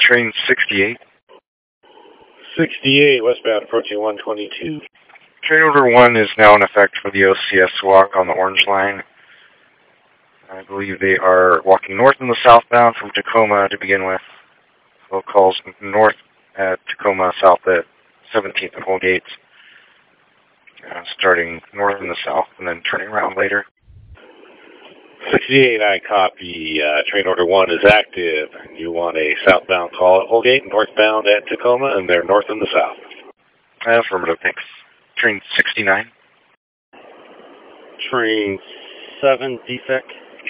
Train 68. 68, westbound, approaching 122. Train order 1 is now in effect for the OCS walk on the Orange Line. I believe they are walking north and the southbound from Tacoma to begin with. Locals north at Tacoma, south at 17th and Holgate. Starting north and the south and then turning around later. 68, I copy. Train order 1 is active. You want a southbound call at Holgate, northbound at Tacoma, and they're north and the south. Affirmative, thanks. Train 69. Train 7, defect.